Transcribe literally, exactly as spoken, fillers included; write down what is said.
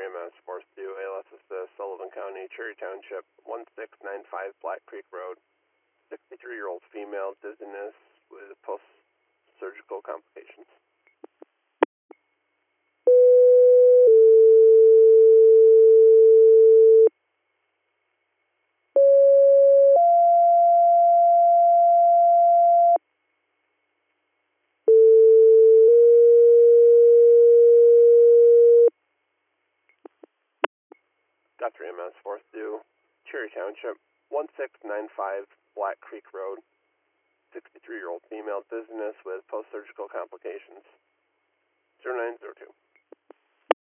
Guthrie M S, Force two, A L S Assist, Sullivan County, Cherry Township, one six nine five Black Creek Road. sixty-three-year-old female, dizziness with post-surgical complications. Guthrie M S, Force two, Cherry Township, one six nine five Black Creek Road. sixty-three-year-old female, dizziness with post-surgical complications. zero nine zero two.